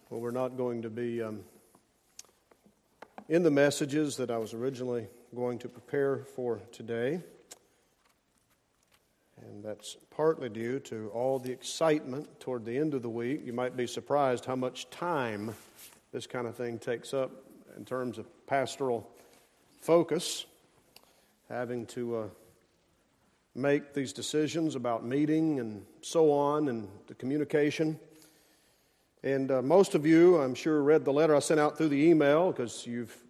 Well, we're not going to be in the messages that I was originally going to prepare for today. And that's partly due to all the excitement toward the end of the week. You might be surprised how much time this kind of thing takes up in terms of pastoral focus, having to make these decisions about meeting and so on and the communication. And most of you, I'm sure, read the letter I sent out through the email because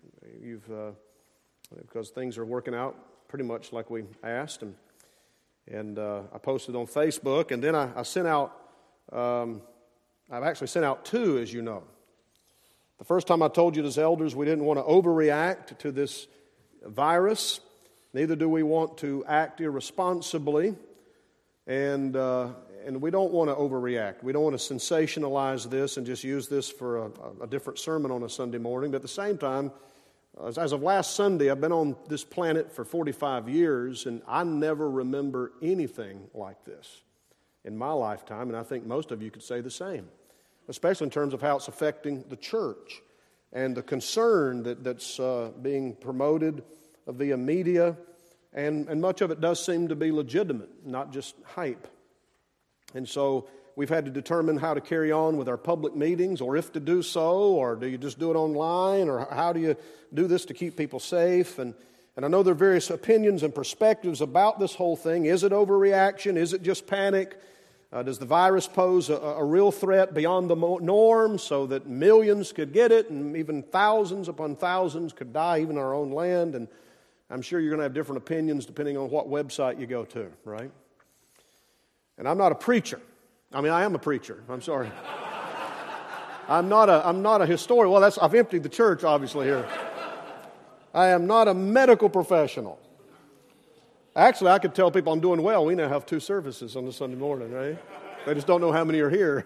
because things are working out pretty much like we asked, and I posted on Facebook, and then I sent out. I've actually sent out two, as you know. The first time I told you as elders we didn't want to overreact to this virus. Neither do we want to act irresponsibly, and we don't want to overreact. We don't want to sensationalize this and just use this for a different sermon on a Sunday morning. But at the same time, as of last Sunday, I've been on this planet for 45 years, and I never remember anything like this in my lifetime, and I think most of you could say the same, especially in terms of how it's affecting the church and the concern that's being promoted via media, and much of it does seem to be legitimate, not just hype. And so we've had to determine how to carry on with our public meetings, or if to do so, or do you just do it online, or how do you do this to keep people safe? And I know there are various opinions and perspectives about this whole thing. Is it overreaction? Is it just panic? Does the virus pose a real threat beyond the norm so that millions could get it and even thousands upon thousands could die, even in our own land? And I'm sure you're going to have different opinions depending on what website you go to, right? And I'm not a preacher. I mean, I am a preacher. I'm sorry. I'm not a historian. Well, I've emptied the church, obviously, here. I am not a medical professional. Actually, I could tell people I'm doing well. We now have 2 services on a Sunday morning, right? They just don't know how many are here.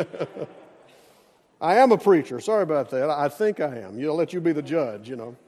I am a preacher. Sorry about that. I think I am. I'll let you be the judge,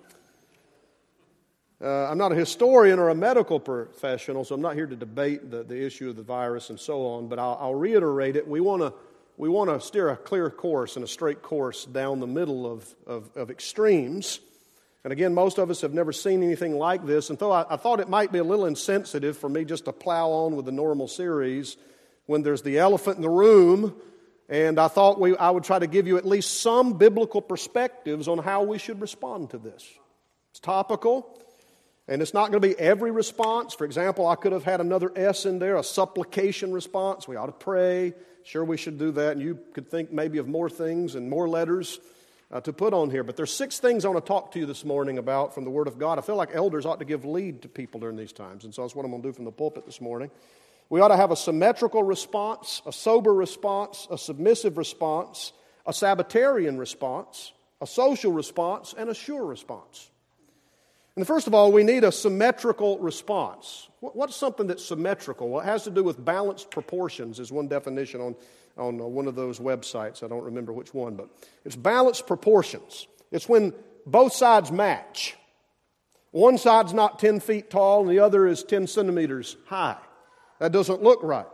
I'm not a historian or a medical professional, so I'm not here to debate the issue of the virus and so on, but I'll reiterate it. We want to steer a clear course and a straight course down the middle of extremes. And again, most of us have never seen anything like this, and I thought it might be a little insensitive for me just to plow on with the normal series when there's the elephant in the room, and I thought I would try to give you at least some biblical perspectives on how we should respond to this. It's topical. And it's not going to be every response. For example, I could have had another S in there, a supplication response. We ought to pray. Sure, we should do that. And you could think maybe of more things and more letters to put on here. But there's 6 things I want to talk to you this morning about from the Word of God. I feel like elders ought to give lead to people during these times. And so that's what I'm going to do from the pulpit this morning. We ought to have a symmetrical response, a sober response, a submissive response, a Sabbatarian response, a social response, and a sure response. And first of all, we need a symmetrical response. What's something that's symmetrical? Well, it has to do with balanced proportions is one definition on one of those websites. I don't remember which one, but it's balanced proportions. It's when both sides match. One side's not 10 feet tall and the other is 10 centimeters high. That doesn't look right.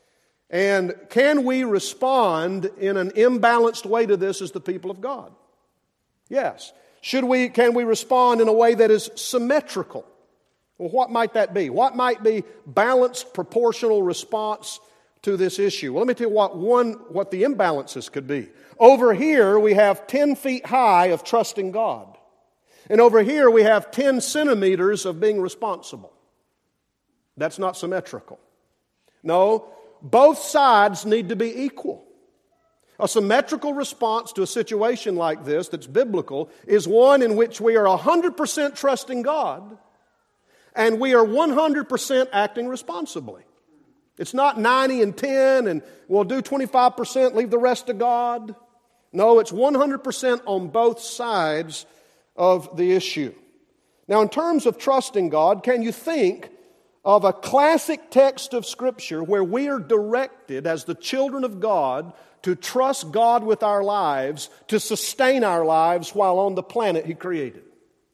And can we respond in an imbalanced way to this as the people of God? Yes. Can we respond in a way that is symmetrical? Well, what might that be? What might be balanced, proportional response to this issue? Well, let me tell you what the imbalances could be. Over here, we have 10 feet high of trusting God. And over here, we have 10 centimeters of being responsible. That's not symmetrical. No, both sides need to be equal. A symmetrical response to a situation like this that's biblical is one in which we are 100% trusting God and we are 100% acting responsibly. It's not 90 and 10 and we'll do 25%, leave the rest to God. No, it's 100% on both sides of the issue. Now, in terms of trusting God, can you think of a classic text of Scripture where we are directed as the children of God to trust God with our lives, to sustain our lives while on the planet He created?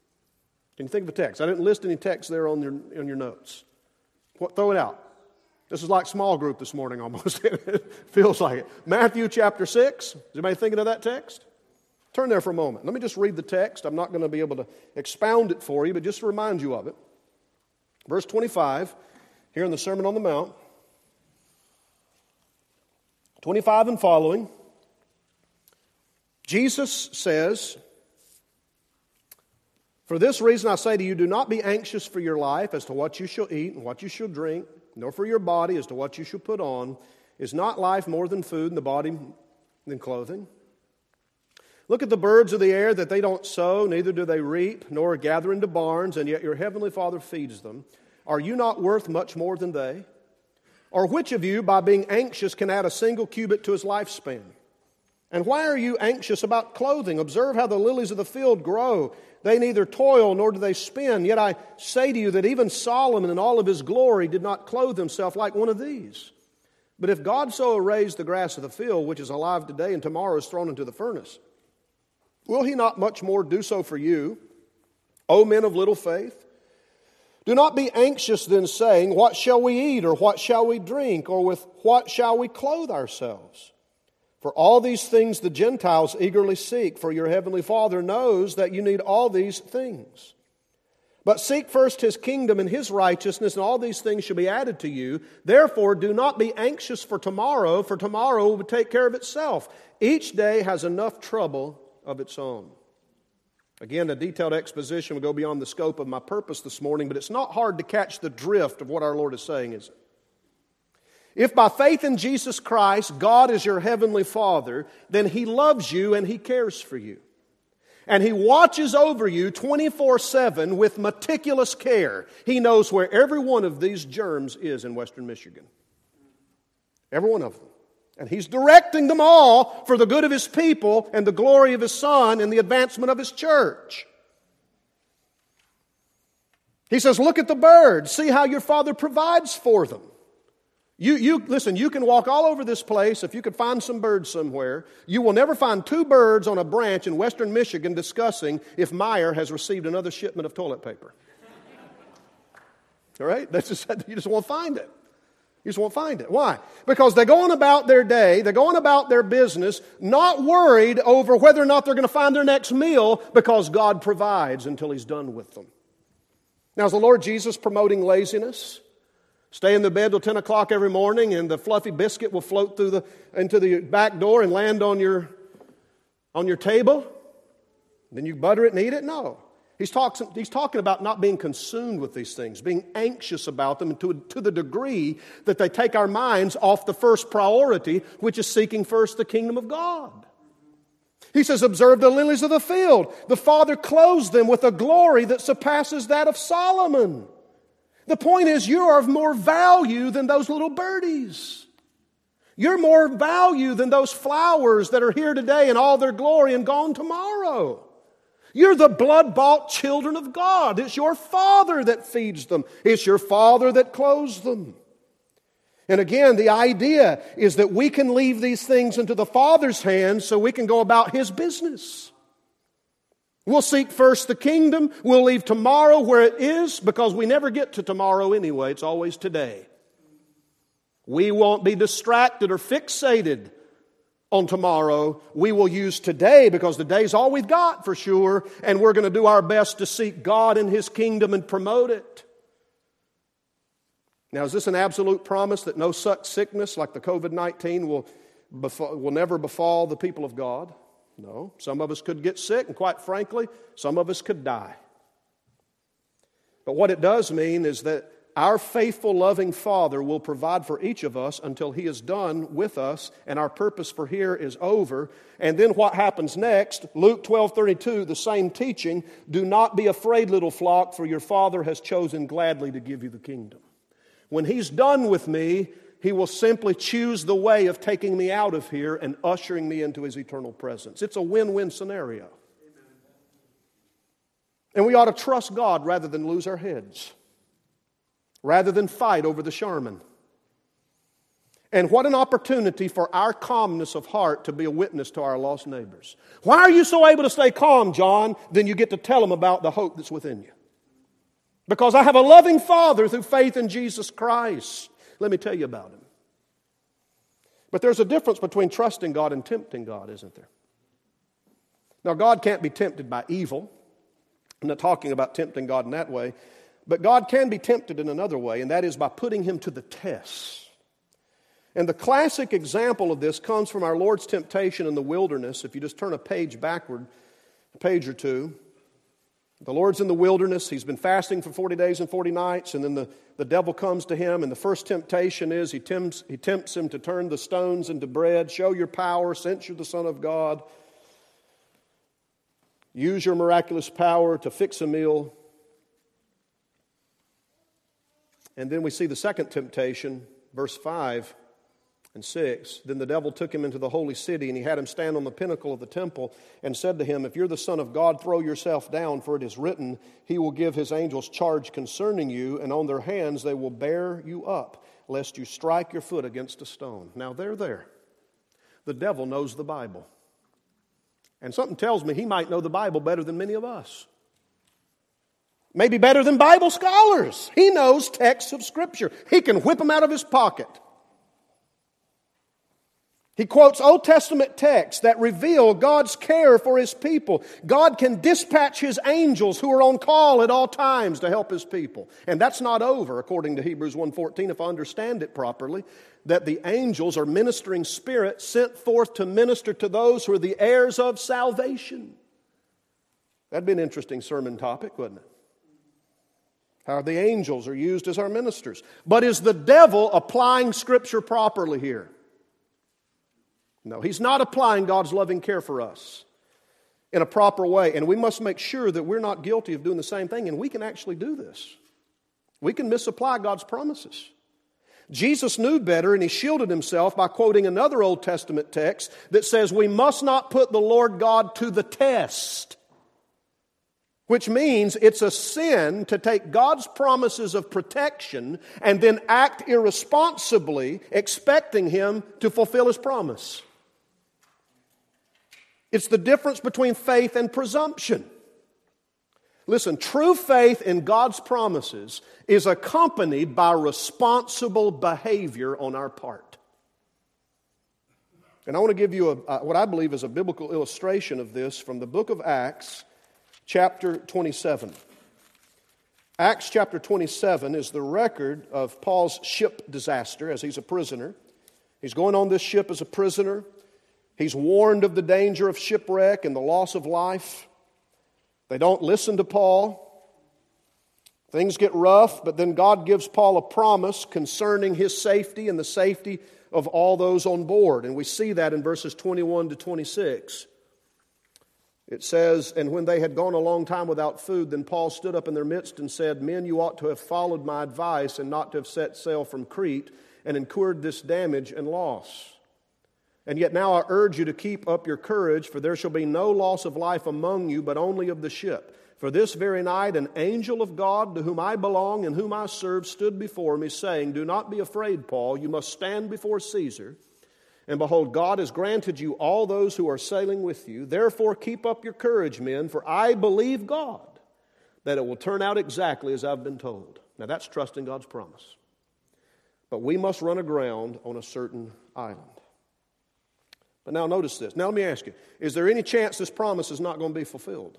Can you think of a text? I didn't list any text there on your notes. Throw it out. This is like small group this morning almost. It feels like it. Matthew chapter 6. Is anybody thinking of that text? Turn there for a moment. Let me just read the text. I'm not going to be able to expound it for you, but just to remind you of it. Verse 25, here in the Sermon on the Mount. 25 and following. Jesus says, "For this reason I say to you, do not be anxious for your life as to what you shall eat and what you shall drink, nor for your body as to what you shall put on. Is not life more than food, and the body than clothing? Look at the birds of the air, that they don't sow, neither do they reap, nor gather into barns, and yet your heavenly Father feeds them. Are you not worth much more than they? Or which of you, by being anxious, can add a single cubit to his lifespan? And why are you anxious about clothing? Observe how the lilies of the field grow. They neither toil nor do they spin. Yet I say to you that even Solomon in all of his glory did not clothe himself like one of these. But if God so arrays the grass of the field, which is alive today and tomorrow is thrown into the furnace, will he not much more do so for you, O men of little faith? Do not be anxious then, saying, what shall we eat, or what shall we drink, or with what shall we clothe ourselves? For all these things the Gentiles eagerly seek, for your heavenly Father knows that you need all these things. But seek first His kingdom and His righteousness, and all these things shall be added to you. Therefore do not be anxious for tomorrow will take care of itself. Each day has enough trouble of its own." Again, a detailed exposition will go beyond the scope of my purpose this morning, but it's not hard to catch the drift of what our Lord is saying, is it? If by faith in Jesus Christ, God is your heavenly Father, then He loves you and He cares for you. And He watches over you 24/7 with meticulous care. He knows where every one of these germs is in Western Michigan. Every one of them. And He's directing them all for the good of His people and the glory of His Son and the advancement of His church. He says, look at the birds. See how your Father provides for them. Listen, you can walk all over this place. If you could find some birds somewhere, you will never find two birds on a branch in Western Michigan discussing if Meyer has received another shipment of toilet paper. All right? You just won't find it. You just won't find it. Why? Because they're going about their day, they're going about their business, not worried over whether or not they're going to find their next meal, because God provides until He's done with them. Now, is the Lord Jesus promoting laziness? Stay in the bed till 10 o'clock every morning and the fluffy biscuit will float into the back door and land on your table? Then you butter it and eat it? No. He's talking about not being consumed with these things, being anxious about them to the degree that they take our minds off the first priority, which is seeking first the kingdom of God. He says, observe the lilies of the field. The Father clothes them with a glory that surpasses that of Solomon. The point is, you are of more value than those little birdies. You're more value than those flowers that are here today in all their glory and gone tomorrow. You're the blood-bought children of God. It's your Father that feeds them. It's your Father that clothes them. And again, the idea is that we can leave these things into the Father's hands so we can go about His business. We'll seek first the kingdom. We'll leave tomorrow where it is, because we never get to tomorrow anyway. It's always today. We won't be distracted or fixated on tomorrow. We will use today, because the day's all we've got for sure, and we're going to do our best to seek God and His kingdom and promote it. Now, is this an absolute promise that no such sickness like the COVID-19 will never befall the people of God? No. Some of us could get sick, and quite frankly, some of us could die. But what it does mean is that our faithful, loving Father will provide for each of us until He is done with us and our purpose for here is over. And then what happens next? Luke 12:32, the same teaching. Do not be afraid, little flock, for your Father has chosen gladly to give you the kingdom. When He's done with me, He will simply choose the way of taking me out of here and ushering me into His eternal presence. It's a win-win scenario. And we ought to trust God rather than lose our heads, rather than fight over the Charmin. And what an opportunity for our calmness of heart to be a witness to our lost neighbors. Why are you so able to stay calm, John? Then you get to tell them about the hope that's within you. Because I have a loving Father through faith in Jesus Christ. Let me tell you about him. But there's a difference between trusting God and tempting God, isn't there? Now, God can't be tempted by evil. I'm not talking about tempting God in that way. But God can be tempted in another way, and that is by putting him to the test. And the classic example of this comes from our Lord's temptation in the wilderness. If you just turn a page backward, a page or two. The Lord's in the wilderness. He's been fasting for 40 days and 40 nights. And then the devil comes to him. And the first temptation is he tempts him to turn the stones into bread. Show your power, since you're the Son of God. Use your miraculous power to fix a meal. And then we see the second temptation, verse 5 and 6. Then the devil took him into the holy city, and he had him stand on the pinnacle of the temple, and said to him, if you're the Son of God, throw yourself down, for it is written, he will give his angels charge concerning you, and on their hands they will bear you up, lest you strike your foot against a stone. Now they're there. The devil knows the Bible. And something tells me he might know the Bible better than many of us. Maybe better than Bible scholars. He knows texts of Scripture. He can whip them out of his pocket. He quotes Old Testament texts that reveal God's care for his people. God can dispatch his angels who are on call at all times to help his people. And that's not over, according to Hebrews 1:14, if I understand it properly, that the angels are ministering spirits sent forth to minister to those who are the heirs of salvation. That'd be an interesting sermon topic, wouldn't it? How the angels are used as our ministers. But is the devil applying Scripture properly here? No, he's not applying God's loving care for us in a proper way. And we must make sure that we're not guilty of doing the same thing. And we can actually do this. We can misapply God's promises. Jesus knew better, and he shielded himself by quoting another Old Testament text that says we must not put the Lord God to the test. Which means it's a sin to take God's promises of protection and then act irresponsibly, expecting him to fulfill his promise. It's the difference between faith and presumption. Listen, true faith in God's promises is accompanied by responsible behavior on our part. And I want to give you what I believe is a biblical illustration of this from the book of Acts, chapter 27. Acts chapter 27 is the record of Paul's ship disaster as he's a prisoner. He's going on this ship as a prisoner. He's warned of the danger of shipwreck and the loss of life. They don't listen to Paul. Things get rough, but then God gives Paul a promise concerning his safety and the safety of all those on board. And we see that in verses 21 to 26. It says, and when they had gone a long time without food, then Paul stood up in their midst and said, men, you ought to have followed my advice and not to have set sail from Crete and incurred this damage and loss. And yet now I urge you to keep up your courage, for there shall be no loss of life among you, but only of the ship. For this very night an angel of God, to whom I belong and whom I serve, stood before me, saying, do not be afraid, Paul, you must stand before Caesar. And behold, God has granted you all those who are sailing with you. Therefore keep up your courage, men, for I believe God, that it will turn out exactly as I've been told. Now that's trusting God's promise. But we must run aground on a certain island. But now notice this. Now let me ask you, is there any chance this promise is not going to be fulfilled?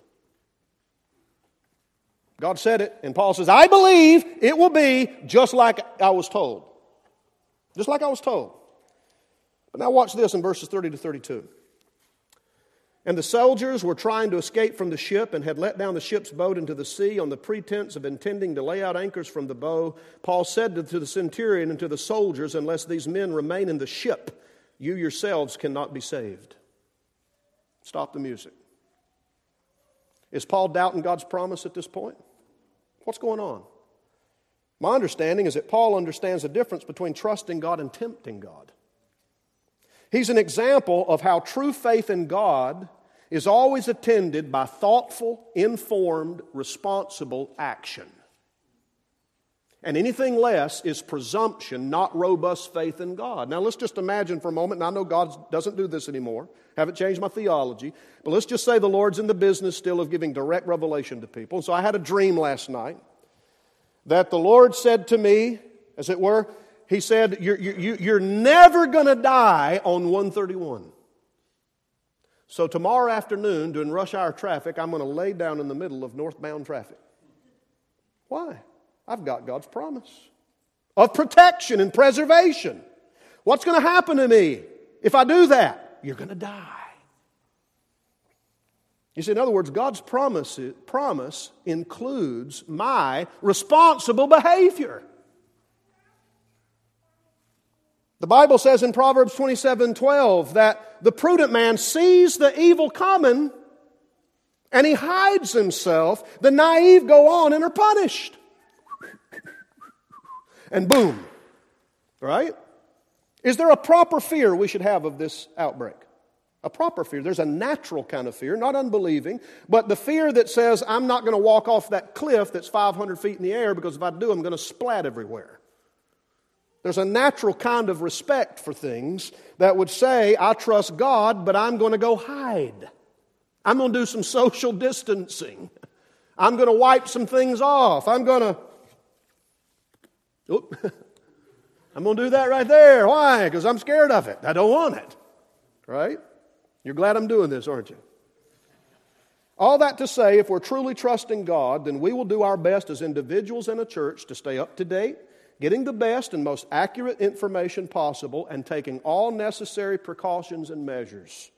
God said it, and Paul says, I believe it will be just like I was told. Just like I was told. But now watch this in verses 30 to 32. And the soldiers were trying to escape from the ship and had let down the ship's boat into the sea on the pretense of intending to lay out anchors from the bow. Paul said to the centurion and to the soldiers, unless these men remain in the ship, you yourselves cannot be saved. Stop the music. Is Paul doubting God's promise at this point? What's going on? My understanding is that Paul understands the difference between trusting God and tempting God. He's an example of how true faith in God is always attended by thoughtful, informed, responsible action. And anything less is presumption, not robust faith in God. Now let's just imagine for a moment, and I know God doesn't do this anymore, haven't changed my theology, but let's just say the Lord's in the business still of giving direct revelation to people. And so I had a dream last night that the Lord said to me, as it were, He said, you're never going to die on 131. So tomorrow afternoon, during rush hour traffic, I'm going to lay down in the middle of northbound traffic. Why? I've got God's promise of protection and preservation. What's going to happen to me if I do that? You're going to die. You see, in other words, God's promise includes my responsible behavior. The Bible says in Proverbs 27:12 that the prudent man sees the evil coming and he hides himself. The naive go on and are punished. And boom. Right? Is there a proper fear we should have of this outbreak? A proper fear. There's a natural kind of fear, not unbelieving, but the fear that says, I'm not going to walk off that cliff that's 500 feet in the air because if I do, I'm going to splat everywhere. There's a natural kind of respect for things that would say, I trust God, but I'm going to go hide. I'm going to do some social distancing. I'm going to wipe some things off. I'm going to do that right there. Why? Because I'm scared of it. I don't want it. Right? You're glad I'm doing this, aren't you? All that to say, if we're truly trusting God, then we will do our best as individuals and a church to stay up to date, getting the best and most accurate information possible, and taking all necessary precautions and measures.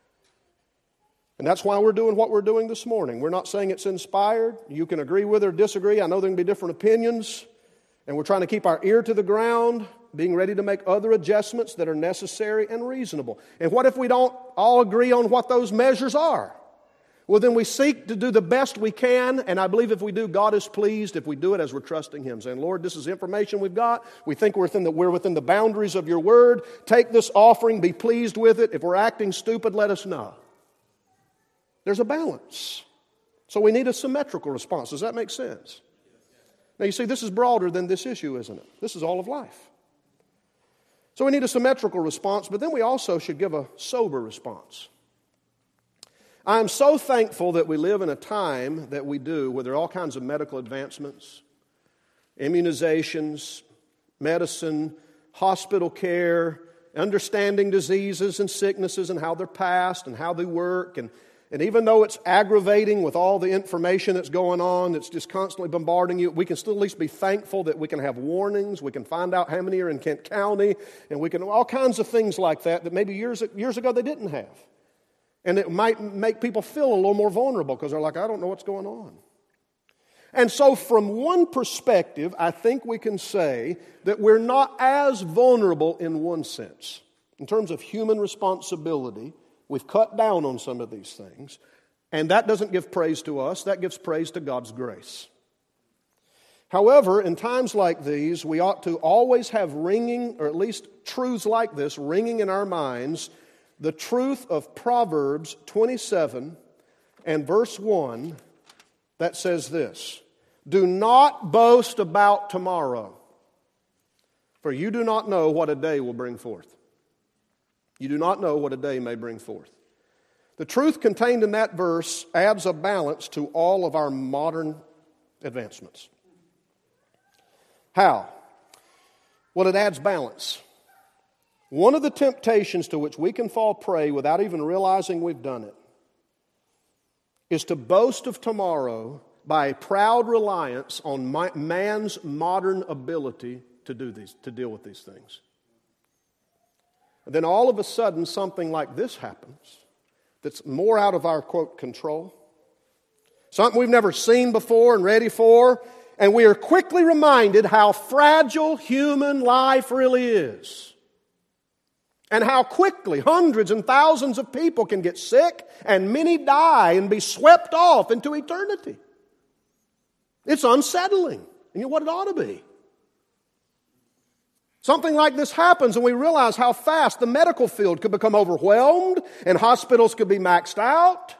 And that's why we're doing what we're doing this morning. We're not saying it's inspired. You can agree with or disagree. I know there can be different opinions. And we're trying to keep our ear to the ground, being ready to make other adjustments that are necessary and reasonable. And what if we don't all agree on what those measures are? Well, then we seek to do the best we can, and I believe if we do, God is pleased if we do it as we're trusting Him, saying, Lord, this is information we've got. We think we're within the boundaries of your word. Take this offering, be pleased with it. If we're acting stupid, let us know. There's a balance. So we need a symmetrical response. Does that make sense? Now, you see, this is broader than this issue, isn't it? This is all of life. So we need a symmetrical response, but then we also should give a sober response. I am so thankful that we live in a time that we do where there are all kinds of medical advancements, immunizations, medicine, hospital care, understanding diseases and sicknesses and how they're passed and how they work. And even though it's aggravating with all the information that's going on, that's just constantly bombarding you, we can still at least be thankful that we can have warnings, we can find out how many are in Kent County, and we can all kinds of things like that maybe years ago they didn't have. And it might make people feel a little more vulnerable because they're like, I don't know what's going on. And so from one perspective, I think we can say that we're not as vulnerable in one sense. In terms of human responsibility, we've cut down on some of these things. And that doesn't give praise to us. That gives praise to God's grace. However, in times like these, we ought to always have ringing, or at least truths like this, ringing in our minds, the truth of Proverbs 27 and verse 1 that says this: do not boast about tomorrow, for you do not know what a day will bring forth. You do not know what a day may bring forth. The truth contained in that verse adds a balance to all of our modern advancements. How? Well, it adds balance. One of the temptations to which we can fall prey without even realizing we've done it is to boast of tomorrow by a proud reliance on man's modern ability to deal with these things. And then all of a sudden something like this happens that's more out of our, quote, control. Something we've never seen before and ready for. And we are quickly reminded how fragile human life really is. And how quickly hundreds and thousands of people can get sick and many die and be swept off into eternity. It's unsettling. And you know what it ought to be. Something like this happens and we realize how fast the medical field could become overwhelmed and hospitals could be maxed out.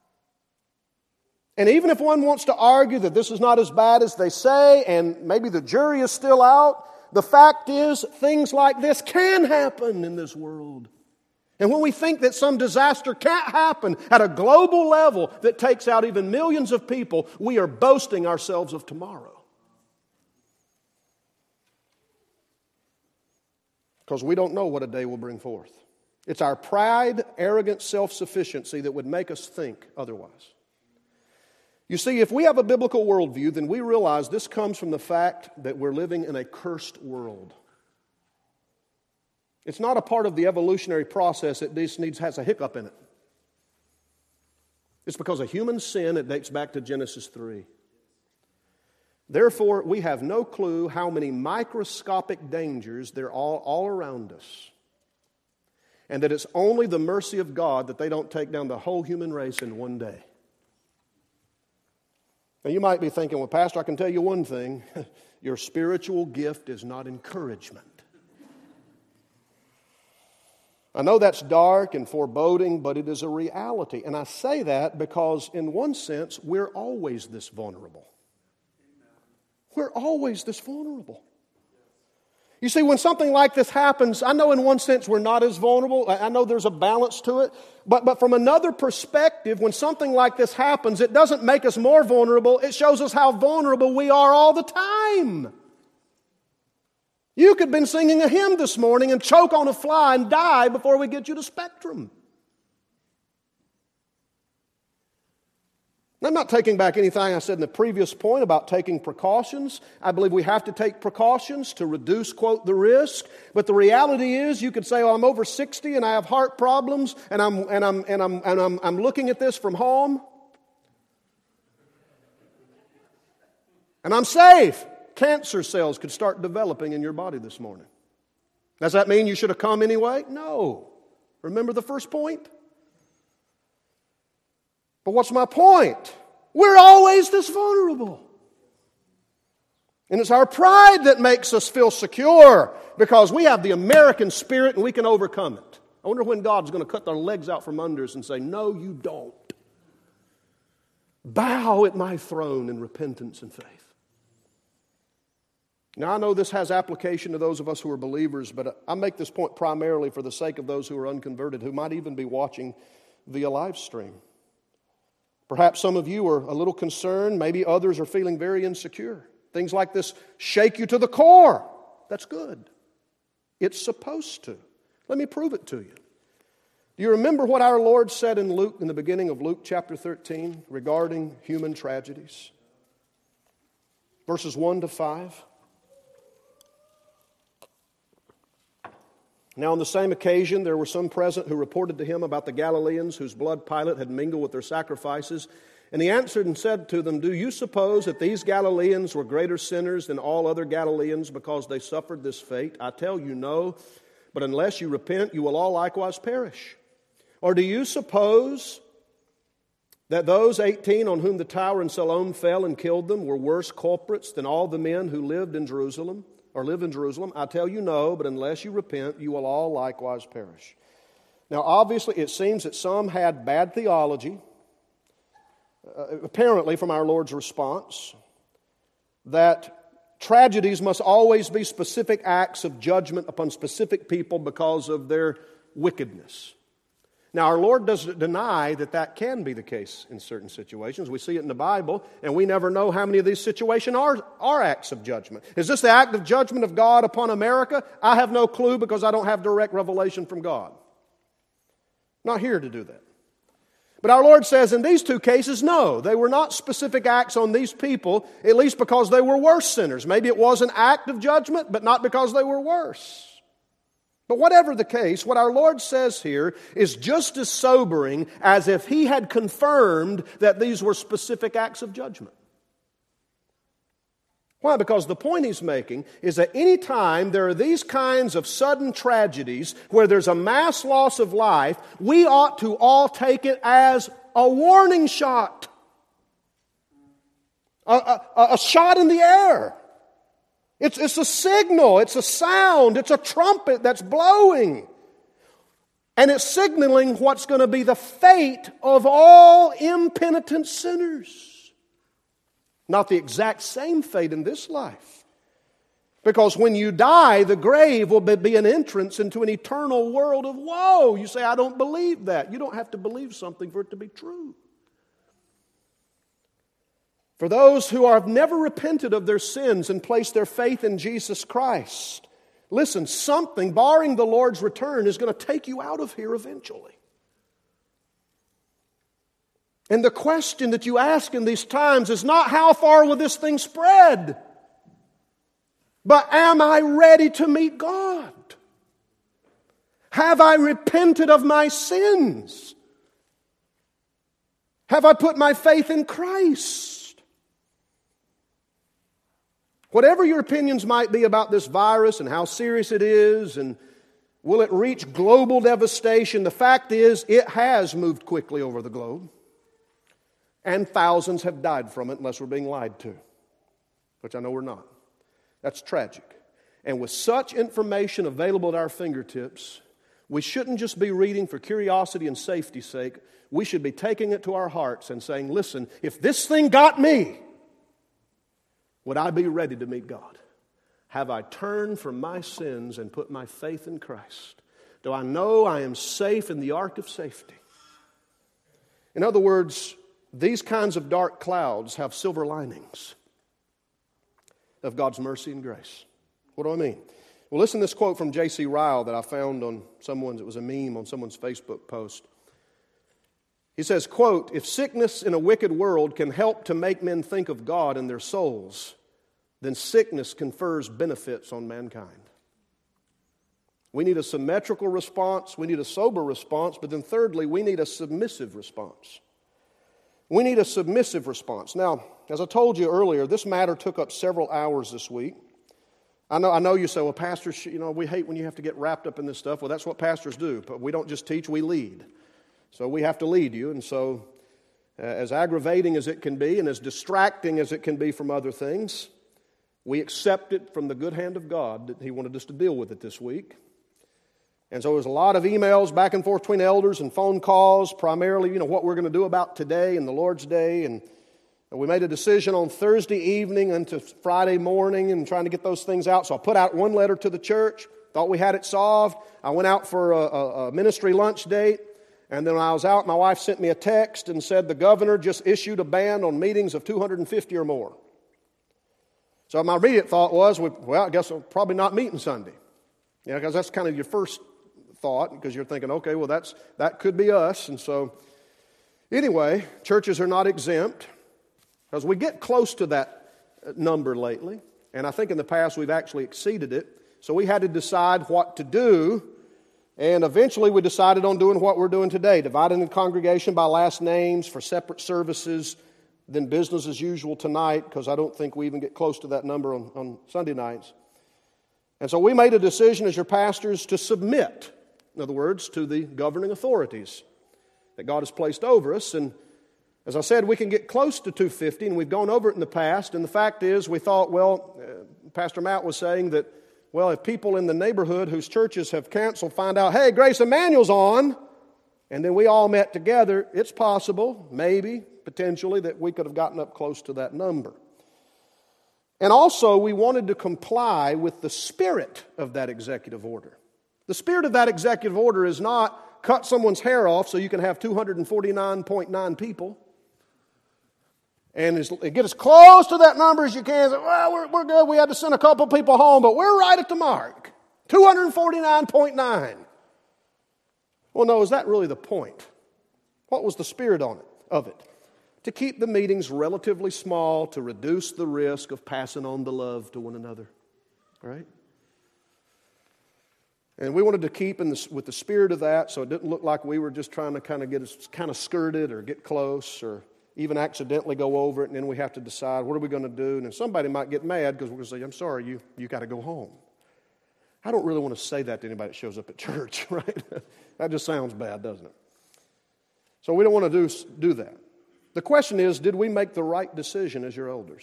And even if one wants to argue that this is not as bad as they say and maybe the jury is still out, the fact is things like this can happen in this world. And when we think that some disaster can't happen at a global level that takes out even millions of people, we are boasting ourselves of tomorrow. because we don't know what a day will bring forth. It's our pride, arrogant self-sufficiency that would make us think otherwise. You see, if we have a biblical worldview, then we realize this comes from the fact that we're living in a cursed world. It's not a part of the evolutionary process that has a hiccup in it. It's because of human sin. It dates back to Genesis 3. Therefore, we have no clue how many microscopic dangers there are all around us. And that it's only the mercy of God that they don't take down the whole human race in one day. Now you might be thinking, well, Pastor, I can tell you one thing. Your spiritual gift is not encouragement. I know that's dark and foreboding, but it is a reality. And I say that because in one sense, we're always this vulnerable. We're always this vulnerable. You see, when something like this happens, I know in one sense we're not as vulnerable. I know there's a balance to it. But from another perspective, when something like this happens, it doesn't make us more vulnerable. It shows us how vulnerable we are all the time. You could have been singing a hymn this morning and choke on a fly and die before we get you to Spectrum. I'm not taking back anything I said in the previous point about taking precautions. I believe we have to take precautions to reduce, quote, the risk. But the reality is, you could say, "Oh, I'm over 60 and I have heart problems, and I'm looking at this from home, and I'm safe." Cancer cells could start developing in your body this morning. Does that mean you should have come anyway? No. Remember the first point? But what's my point? We're always this vulnerable. And it's our pride that makes us feel secure because we have the American spirit and we can overcome it. I wonder when God's going to cut their legs out from under us and say, "No, you don't. Bow at my throne in repentance and faith." Now, I know this has application to those of us who are believers, but I make this point primarily for the sake of those who are unconverted, who might even be watching via live stream. Perhaps some of you are a little concerned. Maybe others are feeling very insecure. Things like this shake you to the core. That's good. It's supposed to. Let me prove it to you. Do you remember what our Lord said in Luke, in the beginning of Luke chapter 13, regarding human tragedies? Verses 1 to 5. Now on the same occasion there were some present who reported to him about the Galileans whose blood Pilate had mingled with their sacrifices. And he answered and said to them, "Do you suppose that these Galileans were greater sinners than all other Galileans because they suffered this fate? I tell you, no. But unless you repent, you will all likewise perish. Or do you suppose that those 18 on whom the tower in Siloam fell and killed them were worse culprits than all the men who lived in Jerusalem? Or live in Jerusalem? I tell you no, but unless you repent, you will all likewise perish." Now, obviously, it seems that some had bad theology, apparently from our Lord's response, that tragedies must always be specific acts of judgment upon specific people because of their wickedness. Now, our Lord doesn't deny that that can be the case in certain situations. We see it in the Bible, and we never know how many of these situations are acts of judgment. Is this the act of judgment of God upon America? I have no clue because I don't have direct revelation from God. Not here to do that. But our Lord says in these two cases, no, they were not specific acts on these people, at least because they were worse sinners. Maybe it was an act of judgment, but not because they were worse. But whatever the case, what our Lord says here is just as sobering as if He had confirmed that these were specific acts of judgment. Why? Because the point He's making is that any time there are these kinds of sudden tragedies where there's a mass loss of life, we ought to all take it as a warning shot. A shot in the air. It's a signal, it's a sound, it's a trumpet that's blowing. And it's signaling what's going to be the fate of all impenitent sinners. Not the exact same fate in this life. Because when you die, the grave will be an entrance into an eternal world of woe. You say, "I don't believe that." You don't have to believe something for it to be true. For those who have never repented of their sins and placed their faith in Jesus Christ, listen, something, barring the Lord's return, is going to take you out of here eventually. And the question that you ask in these times is not how far will this thing spread, but am I ready to meet God? Have I repented of my sins? Have I put my faith in Christ? Whatever your opinions might be about this virus and how serious it is and will it reach global devastation, the fact is it has moved quickly over the globe. And thousands have died from it unless we're being lied to, which I know we're not. That's tragic. And with such information available at our fingertips, we shouldn't just be reading for curiosity and safety's sake. We should be taking it to our hearts and saying, listen, if this thing got me, would I be ready to meet God? Have I turned from my sins and put my faith in Christ? Do I know I am safe in the ark of safety? In other words, these kinds of dark clouds have silver linings of God's mercy and grace. What do I mean? Well, listen to this quote from J.C. Ryle that I found on it was a meme on someone's Facebook post. He says, quote, "If sickness in a wicked world can help to make men think of God and their souls, then sickness confers benefits on mankind." We need a symmetrical response, we need a sober response, but then thirdly, we need a submissive response. We need a submissive response. Now, as I told you earlier, this matter took up several hours this week. I know you say, well, pastors, we hate when you have to get wrapped up in this stuff. Well, that's what pastors do. But we don't just teach, we lead. So we have to lead you. And so as aggravating as it can be and as distracting as it can be from other things, we accept it from the good hand of God that He wanted us to deal with it this week. And so there's a lot of emails back and forth between elders and phone calls, primarily, what we're going to do about today and the Lord's Day. And we made a decision on Thursday evening into Friday morning and trying to get those things out. So I put out one letter to the church, thought we had it solved. I went out for a ministry lunch date. And then when I was out, my wife sent me a text and said the governor just issued a ban on meetings of 250 or more. So my immediate thought was, well, I guess we're probably not meeting Sunday. Because that's kind of your first thought, because you're thinking, okay, well, that could be us. And so, anyway, churches are not exempt, because we get close to that number lately, and I think in the past we've actually exceeded it. So we had to decide what to do, and eventually we decided on doing what we're doing today, dividing the congregation by last names for separate services, then business as usual tonight, because I don't think we even get close to that number on Sunday nights. And so we made a decision as your pastors to submit, in other words, to the governing authorities that God has placed over us. And as I said, we can get close to 250, and we've gone over it in the past. And the fact is, we thought, Pastor Matt was saying that, if people in the neighborhood whose churches have canceled find out, hey, Grace Emmanuel's on, and then we all met together, it's possible, maybe, potentially, that we could have gotten up close to that number. And also, we wanted to comply with the spirit of that executive order. The spirit of that executive order is not cut someone's hair off so you can have 249.9 people. And get as close to that number as you can. Well, we're good. We had to send a couple people home, but we're right at the mark. 249.9. Well, no, is that really the point? What was the spirit of it? To keep the meetings relatively small, to reduce the risk of passing on the love to one another. Right? And we wanted to keep with the spirit of that, so it didn't look like we were just trying to kind of get us kind of skirted or get close or even accidentally go over it, and then we have to decide what are we going to do. And then somebody might get mad because we're going to say, I'm sorry, you got to go home. I don't really want to say that to anybody that shows up at church, right? That just sounds bad, doesn't it? So we don't want to do that. The question is, did we make the right decision as your elders?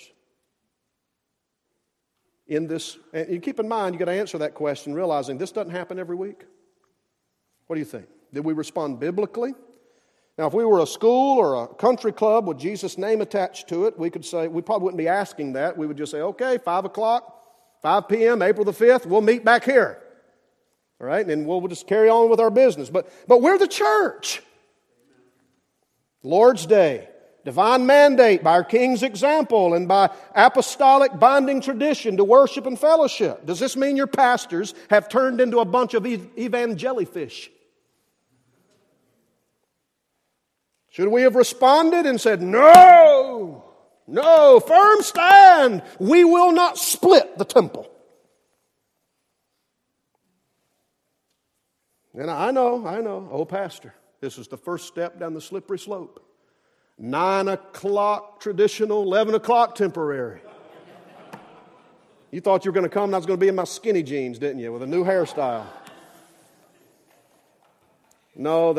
In this, and you keep in mind, you got to answer that question realizing this doesn't happen every week. What do you think? Did we respond biblically? Now, if we were a school or a country club with Jesus' name attached to it, we could say, we probably wouldn't be asking that. We would just say, okay, 5 o'clock, 5 p.m., April the 5th, we'll meet back here. All right, and then we'll just carry on with our business. But we're the church. Lord's Day. divine mandate, by our King's example, and by apostolic binding tradition to worship and fellowship. Does this mean your pastors have turned into a bunch of evangelifish? Should we have responded and said, no, firm stand, we will not split the temple? And I know, oh pastor, this is the first step down the slippery slope. 9 o'clock traditional, 11 o'clock temporary. You thought you were going to come and I was going to be in my skinny jeans, didn't you, with a new hairstyle? No,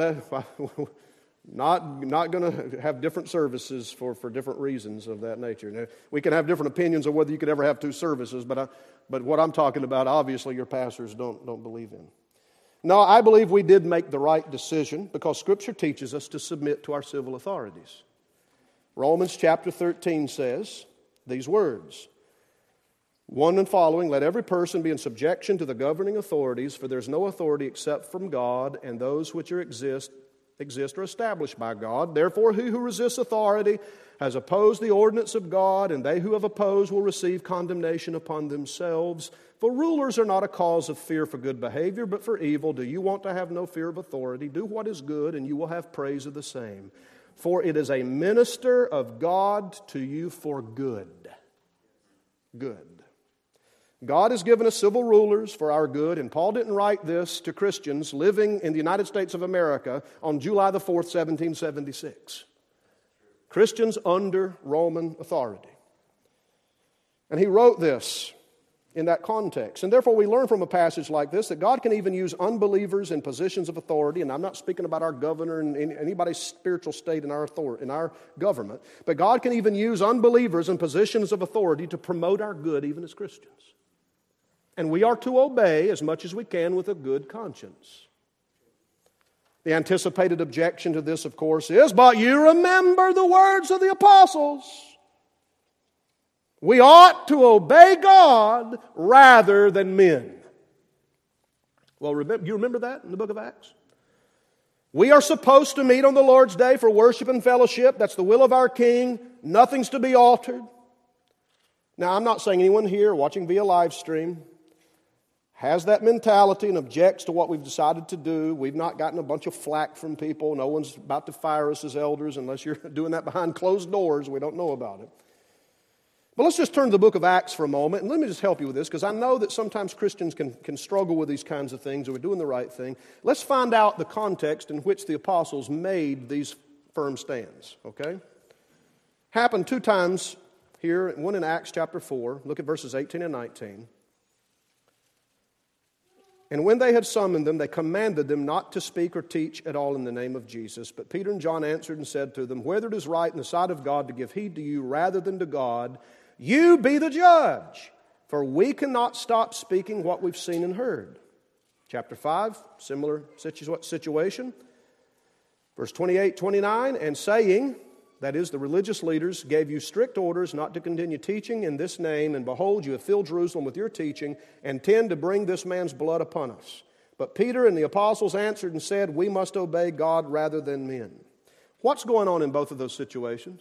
not going to have different services for different reasons of that nature. Now, we can have different opinions on whether you could ever have 2 services, but what I'm talking about, obviously, your pastors don't believe in. No, I believe we did make the right decision because Scripture teaches us to submit to our civil authorities. Romans chapter 13 says these words, 1 and following, let every person be in subjection to the governing authorities, for there is no authority except from God, and those which exist are established by God. Therefore, he who resists authority has opposed the ordinance of God, and they who have opposed will receive condemnation upon themselves. For rulers are not a cause of fear for good behavior, but for evil. Do you want to have no fear of authority? Do what is good, and you will have praise of the same. For it is a minister of God to you for good. Good. God has given us civil rulers for our good, and Paul didn't write this to Christians living in the United States of America on July the 4th, 1776. Christians under Roman authority. And he wrote this in that context. And therefore we learn from a passage like this that God can even use unbelievers in positions of authority, and I'm not speaking about our governor and anybody's spiritual state in our authority, in our government, but God can even use unbelievers in positions of authority to promote our good even as Christians. And we are to obey as much as we can with a good conscience. The anticipated objection to this, of course, is, but you remember the words of the apostles. We ought to obey God rather than men. Well, you remember that in the book of Acts? We are supposed to meet on the Lord's Day for worship and fellowship. That's the will of our King. Nothing's to be altered. Now, I'm not saying anyone here watching via live stream has that mentality and objects to what we've decided to do. We've not gotten a bunch of flack from people. No one's about to fire us as elders unless you're doing that behind closed doors. We don't know about it. But let's just turn to the book of Acts for a moment, and let me just help you with this, because I know that sometimes Christians can struggle with these kinds of things, and we're doing the right thing. Let's find out the context in which the apostles made these firm stands, okay? Happened 2 times here, one in Acts chapter 4. Look at verses 18 and 19. And when they had summoned them, they commanded them not to speak or teach at all in the name of Jesus. But Peter and John answered and said to them, whether it is right in the sight of God to give heed to you rather than to God, you be the judge, for we cannot stop speaking what we've seen and heard. Chapter 5, similar situation. Verse 28, 29, and saying, that is, the religious leaders gave you strict orders not to continue teaching in this name, and behold, you have filled Jerusalem with your teaching, and intend to bring this man's blood upon us. But Peter and the apostles answered and said, we must obey God rather than men. What's going on in both of those situations?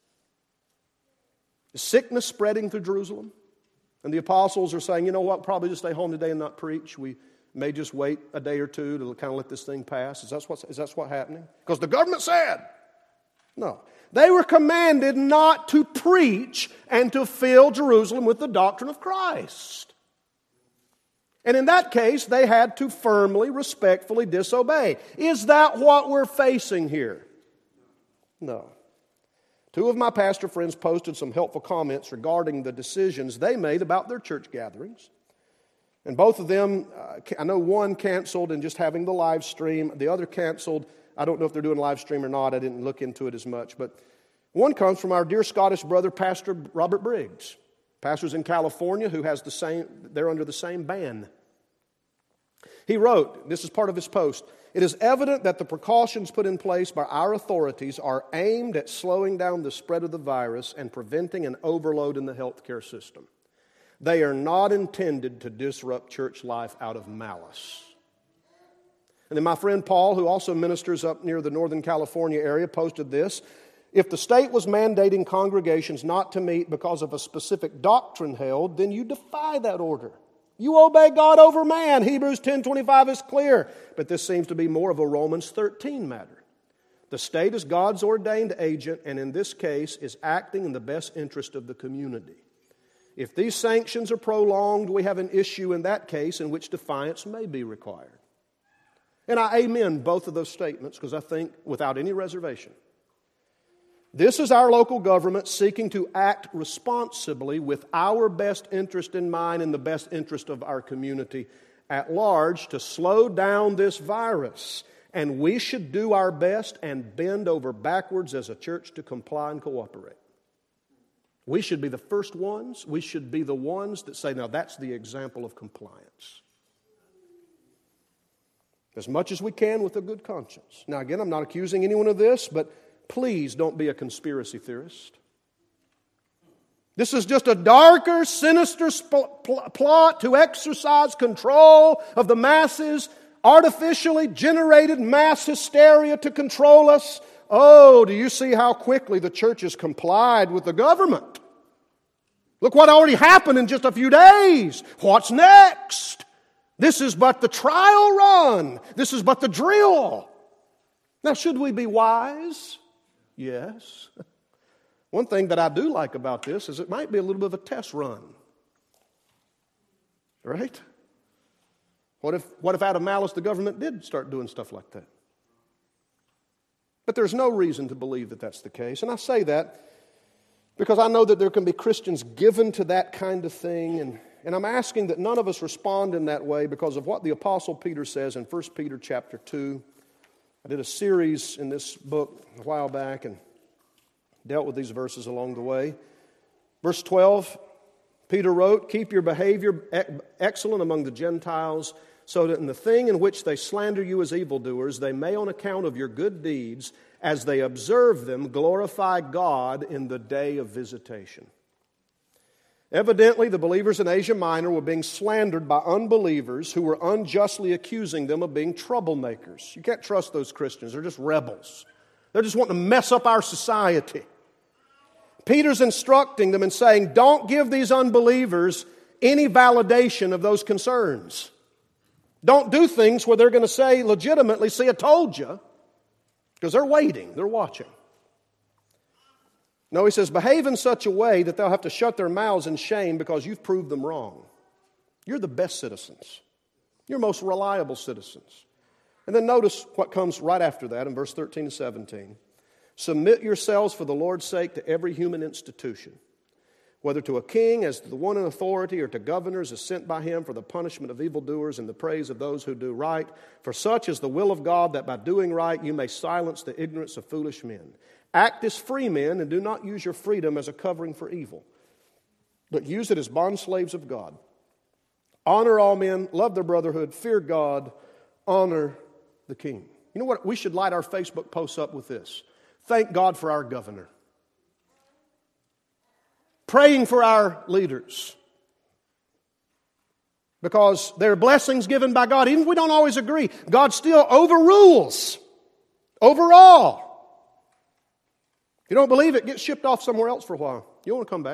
Is sickness spreading through Jerusalem? And the apostles are saying, you know what, probably just stay home today and not preach. We may just wait a day or two to kind of let this thing pass. Is that what's happening? Because the government said. No. They were commanded not to preach and to fill Jerusalem with the doctrine of Christ. And in that case, they had to firmly, respectfully disobey. Is that what we're facing here? No. 2 of my pastor friends posted some helpful comments regarding the decisions they made about their church gatherings. And both of them, I know one canceled and just having the live stream. The other canceled. I don't know if they're doing live stream or not. I didn't look into it as much. But one comes from our dear Scottish brother, Pastor Robert Briggs. Pastors in California who has they're under the same ban. He wrote, this is part of his post, it is evident that the precautions put in place by our authorities are aimed at slowing down the spread of the virus and preventing an overload in the healthcare system. They are not intended to disrupt church life out of malice. And then my friend Paul, who also ministers up near the Northern California area, posted this. If the state was mandating congregations not to meet because of a specific doctrine held, then you defy that order. You obey God over man. Hebrews 10:25 is clear. But this seems to be more of a Romans 13 matter. The state is God's ordained agent, and in this case is acting in the best interest of the community. If these sanctions are prolonged, we have an issue in that case in which defiance may be required. And I amen both of those statements because I think without any reservation. This is our local government seeking to act responsibly with our best interest in mind and the best interest of our community at large to slow down this virus. And we should do our best and bend over backwards as a church to comply and cooperate. We should be the first ones. We should be the ones that say, now that's the example of compliance. As much as we can with a good conscience. Now again, I'm not accusing anyone of this, but please don't be a conspiracy theorist. This is just a darker, sinister plot to exercise control of the masses, artificially generated mass hysteria to control us. Oh, do you see how quickly the church has complied with the government? Look what already happened in just a few days. What's next? This is but the trial run. This is but the drill. Now, should we be wise? Yes. One thing that I do like about this is it might be a little bit of a test run. Right? What if out of malice the government did start doing stuff like that? But there's no reason to believe that that's the case. And I say that because I know that there can be Christians given to that kind of thing. And I'm asking that none of us respond in that way because of what the Apostle Peter says in 1 Peter chapter 2. I did a series in this book a while back and dealt with these verses along the way. Verse 12, Peter wrote, "Keep your behavior excellent among the Gentiles, so that in the thing in which they slander you as evildoers, they may on account of your good deeds, as they observe them, glorify God in the day of visitation." Evidently, the believers in Asia Minor were being slandered by unbelievers who were unjustly accusing them of being troublemakers. You can't trust those Christians. They're just rebels. They're just wanting to mess up our society. Peter's instructing them and saying, don't give these unbelievers any validation of those concerns. Don't do things where they're going to say legitimately, "See, I told you," because they're waiting, they're watching. No, he says, behave in such a way that they'll have to shut their mouths in shame because you've proved them wrong. You're the best citizens. You're most reliable citizens. And then notice what comes right after that in verse 13 to 17. Submit yourselves for the Lord's sake to every human institution, whether to a king as to the one in authority or to governors as sent by him for the punishment of evildoers and the praise of those who do right. For such is the will of God, that by doing right you may silence the ignorance of foolish men. Act as free men and do not use your freedom as a covering for evil, but use it as bondslaves of God. Honor all men, love their brotherhood, fear God, honor the king. You know what? We should light our Facebook posts up with this. Thank God for our governor. Praying for our leaders. Because they're blessings given by God. Even if we don't always agree, God still overrules. Overall. If you don't believe it, get shipped off somewhere else for a while. You want to come back.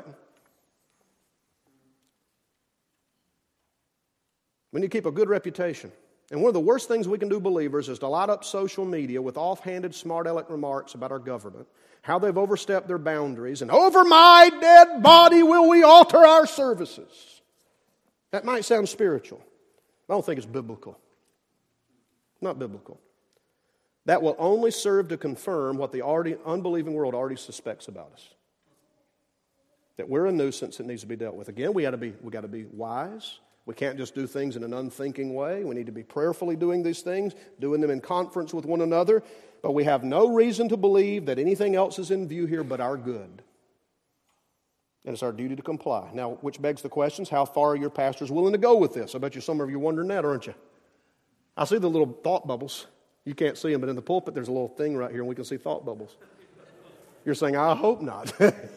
We need to keep a good reputation. And one of the worst things we can do, believers, is to light up social media with offhanded, smart-aleck remarks about our government, how they've overstepped their boundaries, and over my dead body will we alter our services. That might sound spiritual. I don't think it's biblical. Not biblical. That will only serve to confirm what the unbelieving world already suspects about us. That we're a nuisance that needs to be dealt with. Again, we got to be wise. We can't just do things in an unthinking way. We need to be prayerfully doing these things, doing them in conference with one another. But we have no reason to believe that anything else is in view here but our good. And it's our duty to comply. Now, which begs the questions, how far are your pastors willing to go with this? I bet you some of you are wondering that, aren't you? I see the little thought bubbles. You can't see them, but in the pulpit there's a little thing right here and we can see thought bubbles. You're saying, I hope not.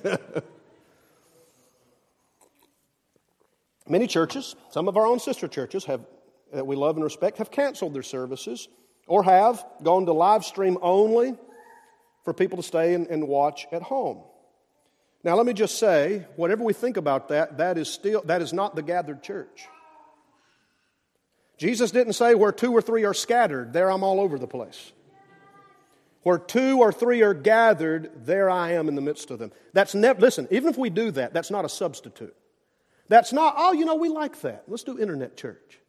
Many churches, some of our own sister churches that we love and respect, have canceled their services or have gone to live stream only for people to stay and watch at home. Now let me just say, whatever we think about that is not the gathered church. Jesus didn't say where 2 or 3 are scattered, there I'm all over the place. Where 2 or 3 are gathered, there I am in the midst of them. That's never, listen, even if we do that, that's not a substitute. That's not, we like that. Let's do internet church.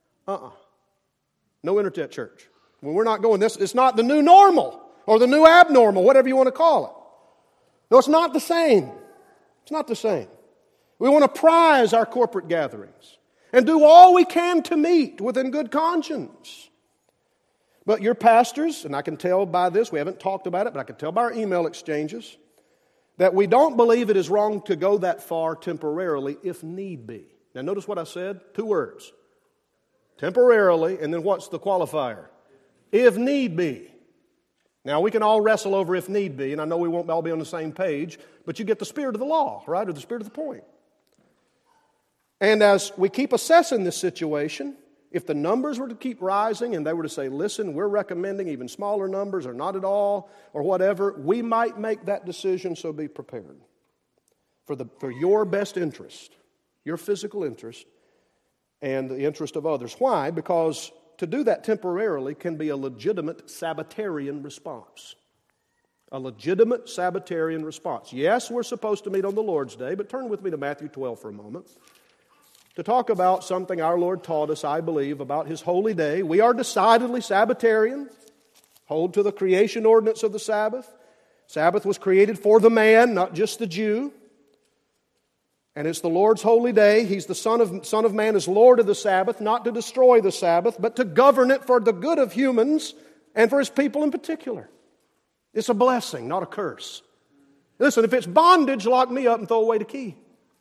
No internet church. When we're not going this, it's not the new normal or the new abnormal, whatever you want to call it. No, it's not the same. It's not the same. We want to prize our corporate gatherings and do all we can to meet within good conscience. But your pastors, and I can tell by this, we haven't talked about it, but I can tell by our email exchanges, that we don't believe it is wrong to go that far temporarily if need be. Now notice what I said, 2 words. Temporarily, and then what's the qualifier? If need be. Now, we can all wrestle over if need be, and I know we won't all be on the same page, but you get the spirit of the law, right, or the spirit of the point. And as we keep assessing this situation, if the numbers were to keep rising and they were to say, listen, we're recommending even smaller numbers or not at all or whatever, we might make that decision, so be prepared for your best interest, your physical interest, and the interest of others. Why? Because to do that temporarily can be a legitimate Sabbatarian response. A legitimate Sabbatarian response. Yes, we're supposed to meet on the Lord's Day, but turn with me to Matthew 12 for a moment to talk about something our Lord taught us, I believe, about His holy day. We are decidedly Sabbatarian, hold to the creation ordinance of the Sabbath. Sabbath was created for the man, not just the Jew. And it's the Lord's holy day. He's the Son of Man is Lord of the Sabbath, not to destroy the Sabbath, but to govern it for the good of humans and for His people in particular. It's a blessing, not a curse. Listen, if it's bondage, lock me up and throw away the key.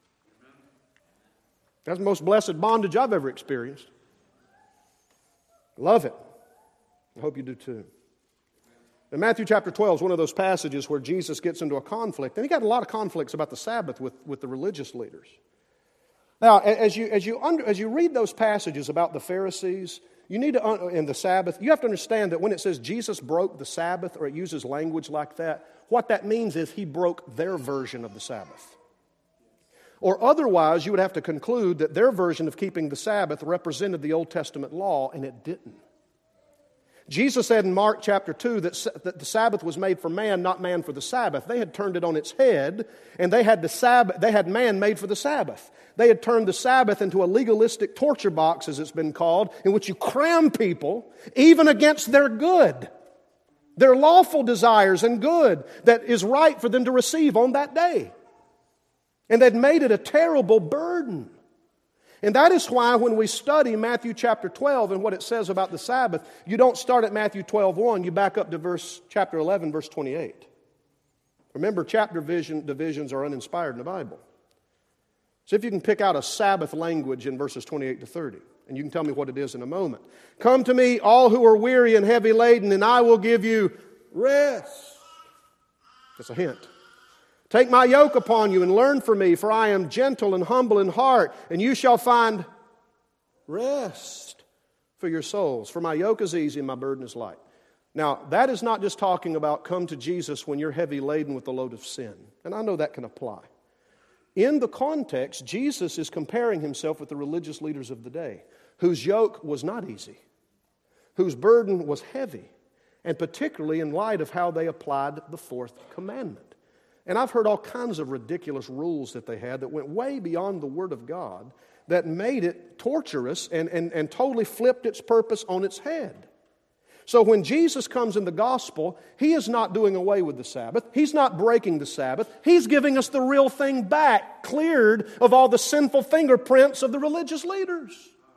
That's the most blessed bondage I've ever experienced. Love it. I hope you do too. And Matthew chapter 12 is one of those passages where Jesus gets into a conflict. And He got a lot of conflicts about the Sabbath with the religious leaders. Now, as you read those passages about the Pharisees, you need to, in the Sabbath, you have to understand that when it says Jesus broke the Sabbath, or it uses language like that, what that means is He broke their version of the Sabbath. Or otherwise, you would have to conclude that their version of keeping the Sabbath represented the Old Testament law, and it didn't. Jesus said in Mark chapter 2 that the Sabbath was made for man, not man for the Sabbath. They had turned it on its head, and they had man made for the Sabbath. They had turned the Sabbath into a legalistic torture box, as it's been called, in which you cram people, even against their good, their lawful desires and good that is right for them to receive on that day. And they'd made it a terrible burden. And that is why when we study Matthew chapter 12 and what it says about the Sabbath, you don't start at Matthew 12:1, you back up to chapter 11, verse 28. Remember, chapter divisions are uninspired in the Bible. See if you can pick out a Sabbath language in verses 28 to 30. And you can tell me what it is in a moment. Come to me, all who are weary and heavy laden, and I will give you rest. That's a hint. Take my yoke upon you and learn from me, for I am gentle and humble in heart, and you shall find rest for your souls. For my yoke is easy and my burden is light. Now, that is not just talking about come to Jesus when you're heavy laden with the load of sin. And I know that can apply. In the context, Jesus is comparing Himself with the religious leaders of the day, whose yoke was not easy, whose burden was heavy, and particularly in light of how they applied the fourth commandment. And I've heard all kinds of ridiculous rules that they had that went way beyond the Word of God that made it torturous and totally flipped its purpose on its head. So when Jesus comes in the gospel, He is not doing away with the Sabbath. He's not breaking the Sabbath. He's giving us the real thing back, cleared of all the sinful fingerprints of the religious leaders.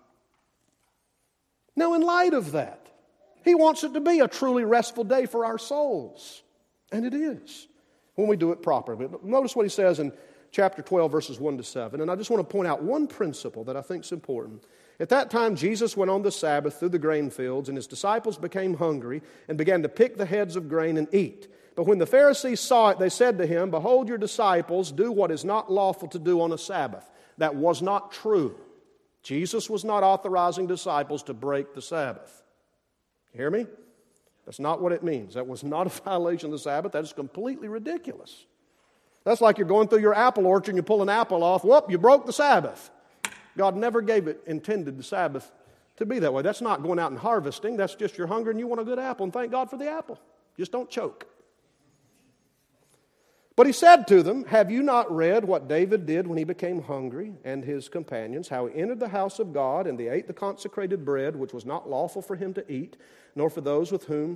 Now, in light of that, He wants it to be a truly restful day for our souls. And it is, when we do it properly. But notice what He says in chapter 12, verses 1 to 7. And I just want to point out one principle that I think is important. At that time, Jesus went on the Sabbath through the grain fields, and His disciples became hungry and began to pick the heads of grain and eat. But when the Pharisees saw it, they said to Him, "Behold, your disciples do what is not lawful to do on a Sabbath." That was not true. Jesus was not authorizing disciples to break the Sabbath. You hear me? That's not what it means. That was not a violation of the Sabbath. That is completely ridiculous. That's like you're going through your apple orchard and you pull an apple off. Whoop, you broke the Sabbath. God never intended the Sabbath to be that way. That's not going out and harvesting. That's just you're hungry and you want a good apple, and thank God for the apple. Just don't choke. But he said to them, have you not read what David did when he became hungry, and his companions, how he entered the house of God, and they ate the consecrated bread, which was not lawful for him to eat, nor those with him,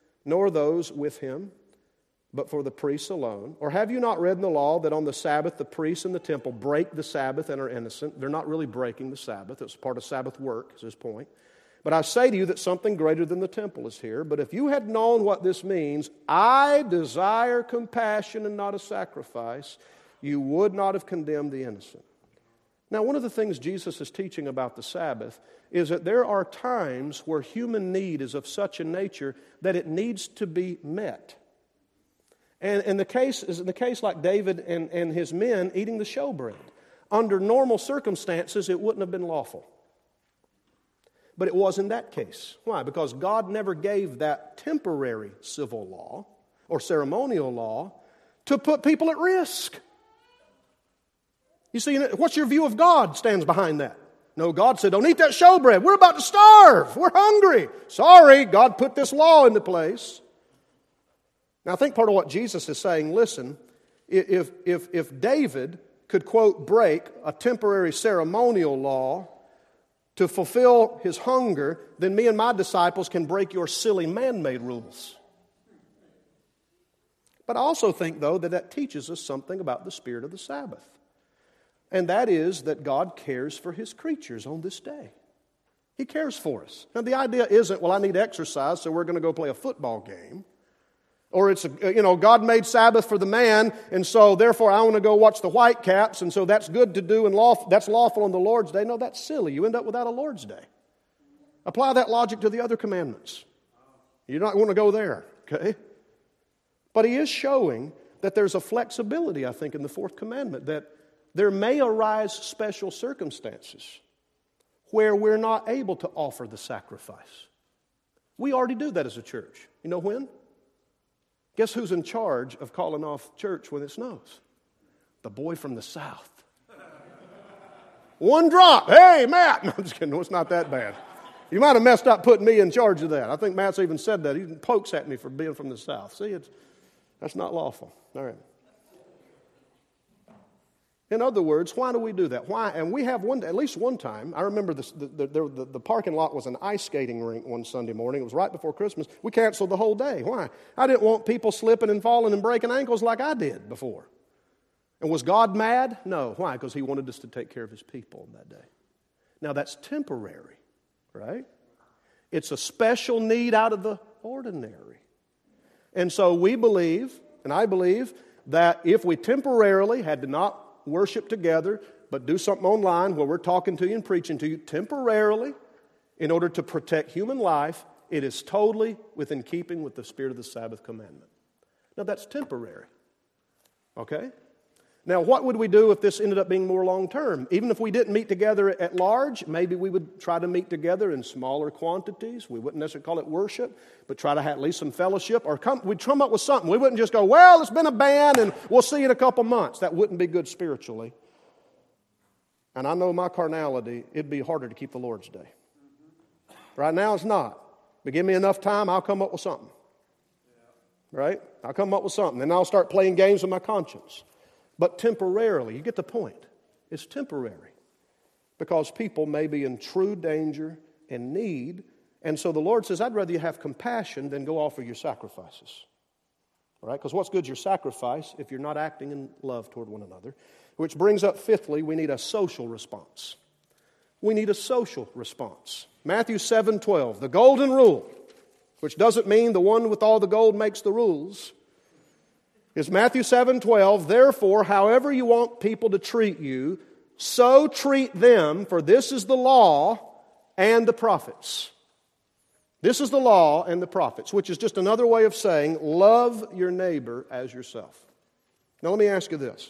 but for the priests alone? Or have you not read in the law that on the Sabbath the priests in the temple break the Sabbath and are innocent? They're not really breaking the Sabbath. It's part of Sabbath work, is his point. But I say to you that something greater than the temple is here. But if you had known what this means, I desire compassion and not a sacrifice, you would not have condemned the innocent. Now, one of the things Jesus is teaching about the Sabbath is that there are times where human need is of such a nature that it needs to be met. And the case is the case like David and his men eating the showbread. Under normal circumstances, it wouldn't have been lawful. But it was in that case. Why? Because God never gave that temporary civil law or ceremonial law to put people at risk. You see, what's your view of God stands behind that? No, God said, don't eat that showbread. We're about to starve. We're hungry. Sorry, God put this law into place. Now, I think part of what Jesus is saying, listen, if David could, quote, break a temporary ceremonial law to fulfill his hunger, then me and my disciples can break your silly man-made rules. But I also think, though, that teaches us something about the spirit of the Sabbath. And that is that God cares for His creatures on this day. He cares for us. Now, the idea isn't, well, I need exercise, so we're going to go play a football game. Or it's, God made Sabbath for the man, and so therefore I want to go watch the Whitecaps, and so that's good to do and that's lawful on the Lord's Day. No, that's silly. You end up without a Lord's Day. Apply that logic to the other commandments. You're not going to go there, okay? But he is showing that there's a flexibility, I think, in the fourth commandment, that there may arise special circumstances where we're not able to offer the sacrifice. We already do that as a church. You know when? Guess who's in charge of calling off church when it snows? The boy from the south. One drop. Hey, Matt. No, I'm just kidding. No, it's not that bad. You might have messed up putting me in charge of that. I think Matt's even said that. He pokes at me for being from the south. See, that's not lawful. All right. In other words, why do we do that? Why? And we have at least one time, I remember the parking lot was an ice skating rink one Sunday morning. It was right before Christmas. We canceled the whole day. Why? I didn't want people slipping and falling and breaking ankles like I did before. And was God mad? No. Why? Because He wanted us to take care of His people that day. Now that's temporary, right? It's a special need out of the ordinary. And so we believe, and I believe, that if we temporarily had to not worship together, but do something online where we're talking to you and preaching to you temporarily in order to protect human life, it is totally within keeping with the spirit of the Sabbath commandment. Now that's temporary. Okay? Now what would we do if this ended up being more long-term? Even if we didn't meet together at large, maybe we would try to meet together in smaller quantities. We wouldn't necessarily call it worship, but try to have at least some fellowship. Or we'd come up with something. We wouldn't just go, well, it's been a ban and we'll see you in a couple months. That wouldn't be good spiritually. And I know my carnality, it'd be harder to keep the Lord's Day. Right now it's not. But give me enough time, I'll come up with something. Right? I'll come up with something. Then I'll start playing games with my conscience. But temporarily, you get the point. It's temporary. Because people may be in true danger and need. And so the Lord says, I'd rather you have compassion than go offer your sacrifices. All right? Because what's good's your sacrifice if you're not acting in love toward one another? Which brings up, fifthly, we need a social response. We need a social response. Matthew 7:12, the golden rule, which doesn't mean the one with all the gold makes the rules, is Matthew 7:12, therefore, however you want people to treat you, so treat them, for this is the law and the prophets. This is the law and the prophets, which is just another way of saying, love your neighbor as yourself. Now let me ask you this.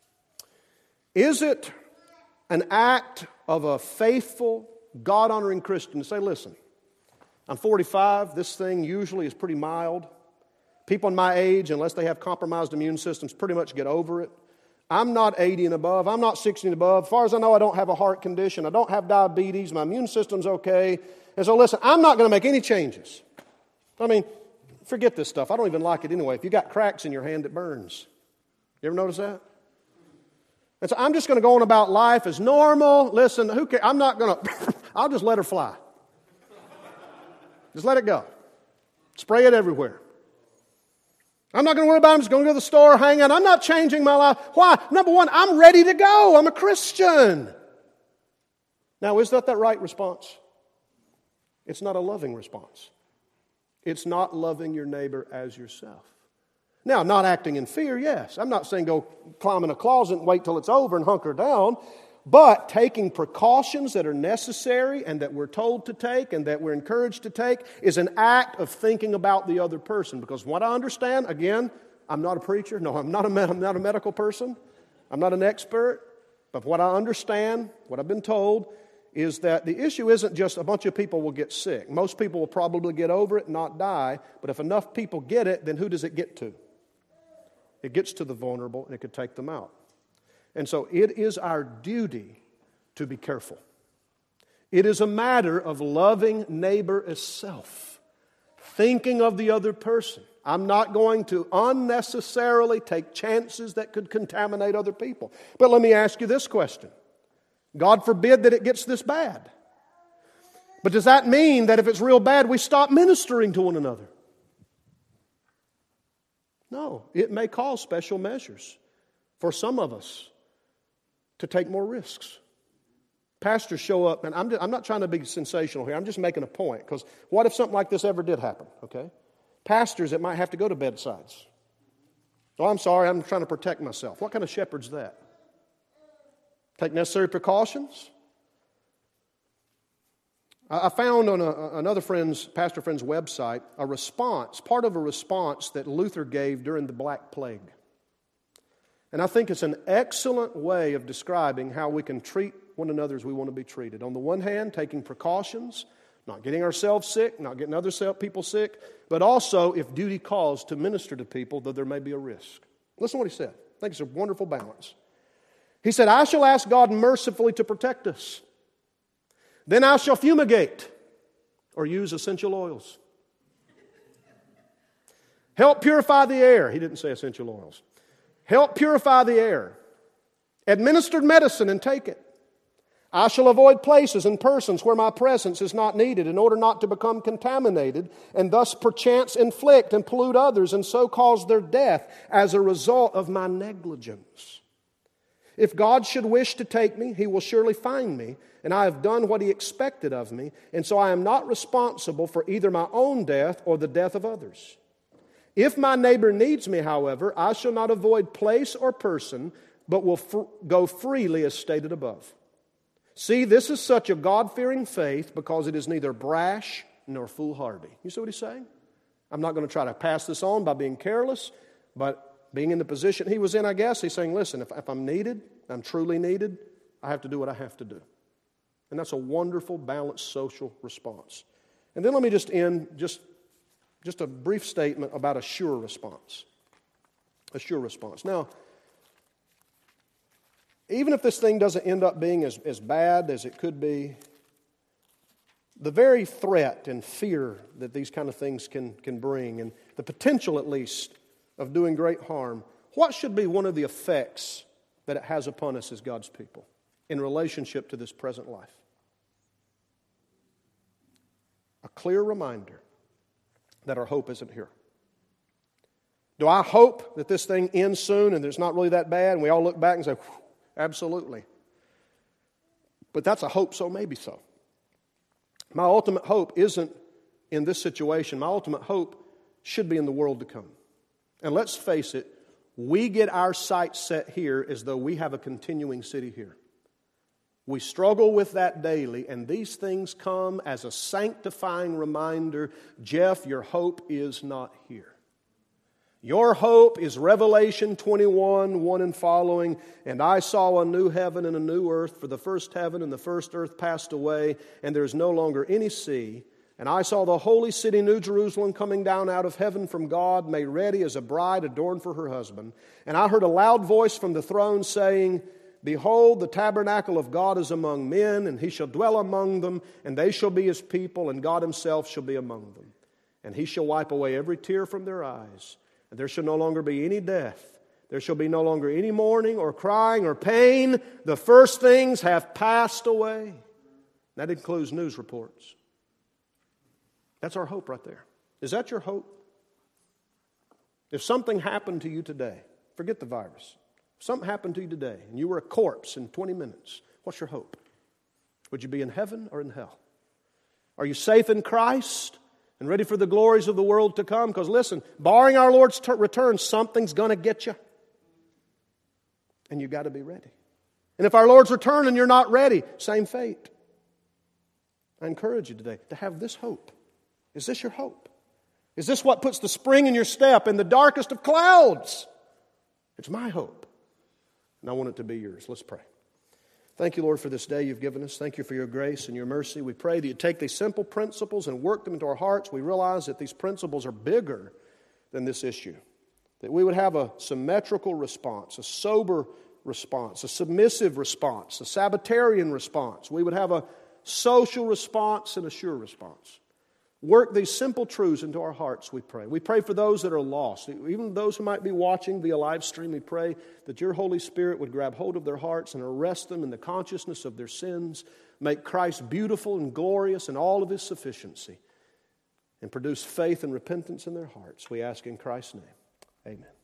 Is it an act of a faithful, God-honoring Christian to say, listen, I'm 45. This thing usually is pretty mild. People in my age, unless they have compromised immune systems, pretty much get over it. I'm not 80 and above. I'm not 60 and above. As far as I know, I don't have a heart condition. I don't have diabetes. My immune system's okay. And so listen, I'm not going to make any changes. I mean, forget this stuff. I don't even like it anyway. If you got cracks in your hand, it burns. You ever notice that? And so I'm just going to go on about life as normal. Listen, who cares? I'm not going to, I'll just let her fly. Just let it go. Spray it everywhere. I'm not going to worry about it. I'm just going to go to the store, hang out. I'm not changing my life. Why? Number one, I'm ready to go. I'm a Christian. Now, is that right response? It's not a loving response. It's not loving your neighbor as yourself. Now, not acting in fear, yes. I'm not saying go climb in a closet and wait till it's over and hunker down. But taking precautions that are necessary and that we're told to take and that we're encouraged to take is an act of thinking about the other person. Because what I understand, again, I'm not a preacher. No, I'm not a medical person. I'm not an expert. But what I understand, what I've been told, is that the issue isn't just a bunch of people will get sick. Most people will probably get over it and not die. But if enough people get it, then who does it get to? It gets to the vulnerable and it could take them out. And so it is our duty to be careful. It is a matter of loving neighbor as self, thinking of the other person. I'm not going to unnecessarily take chances that could contaminate other people. But let me ask you this question. God forbid that it gets this bad. But does that mean that if it's real bad, we stop ministering to one another? No, it may cause special measures for some of us to take more risks. Pastors show up, and I'm not trying to be sensational here. I'm just making a point, because what if something like this ever did happen, okay? Pastors that might have to go to bedsides. Oh, I'm sorry, I'm trying to protect myself. What kind of shepherd's that? Take necessary precautions? I found on another pastor friend's website a response, part of a response that Luther gave during the Black Plague. And I think it's an excellent way of describing how we can treat one another as we want to be treated. On the one hand, taking precautions, not getting ourselves sick, not getting other people sick, but also, if duty calls, to minister to people, though there may be a risk. Listen to what he said. I think it's a wonderful balance. He said, I shall ask God mercifully to protect us. Then I shall fumigate or use essential oils. Help purify the air. He didn't say essential oils. Help purify the air. Administered medicine and take it. I shall avoid places and persons where my presence is not needed in order not to become contaminated and thus perchance inflict and pollute others and so cause their death as a result of my negligence. If God should wish to take me, He will surely find me, and I have done what He expected of me, and so I am not responsible for either my own death or the death of others. If my neighbor needs me, however, I shall not avoid place or person, but will go freely as stated above. See, this is such a God-fearing faith because it is neither brash nor foolhardy. You see what he's saying? I'm not going to try to pass this on by being careless, but being in the position he was in, I guess, he's saying, listen, if I'm needed, I'm truly needed, I have to do what I have to do. And that's a wonderful, balanced social response. And then let me just end, just a brief statement about a sure response. A sure response. Now, even if this thing doesn't end up being as bad as it could be, the very threat and fear that these kind of things can bring, and the potential at least of doing great harm, what should be one of the effects that it has upon us as God's people in relationship to this present life? A clear reminder that our hope isn't here. Do I hope that this thing ends soon and it's not really that bad and we all look back and say, absolutely. But that's a hope so, maybe so. My ultimate hope isn't in this situation. My ultimate hope should be in the world to come. And let's face it, we get our sights set here as though we have a continuing city here. We struggle with that daily, and these things come as a sanctifying reminder, Jeff, your hope is not here. Your hope is Revelation 21, 1 and following, and I saw a new heaven and a new earth, for the first heaven and the first earth passed away, and there is no longer any sea. And I saw the holy city, New Jerusalem, coming down out of heaven from God, made ready as a bride adorned for her husband. And I heard a loud voice from the throne saying, Behold, the tabernacle of God is among men, and He shall dwell among them, and they shall be His people, and God Himself shall be among them. And He shall wipe away every tear from their eyes, and there shall no longer be any death. There shall be no longer any mourning or crying or pain. The first things have passed away. That includes news reports. That's our hope right there. Is that your hope? If something happened to you today, forget the virus. If something happened to you today and you were a corpse in 20 minutes, what's your hope? Would you be in heaven or in hell? Are you safe in Christ and ready for the glories of the world to come? Because listen, barring our Lord's return, something's going to get you. And you've got to be ready. And if our Lord's return and you're not ready, same fate. I encourage you today to have this hope. Is this your hope? Is this what puts the spring in your step in the darkest of clouds? It's my hope. And I want it to be yours. Let's pray. Thank you, Lord, for this day you've given us. Thank you for your grace and your mercy. We pray that you take these simple principles and work them into our hearts. We realize that these principles are bigger than this issue. That we would have a symmetrical response, a sober response, a submissive response, a Sabbatarian response. We would have a social response and a sure response. Work these simple truths into our hearts, we pray. We pray for those that are lost, even those who might be watching via live stream. We pray that your Holy Spirit would grab hold of their hearts and arrest them in the consciousness of their sins, make Christ beautiful and glorious in all of His sufficiency, and produce faith and repentance in their hearts. We ask in Christ's name. Amen.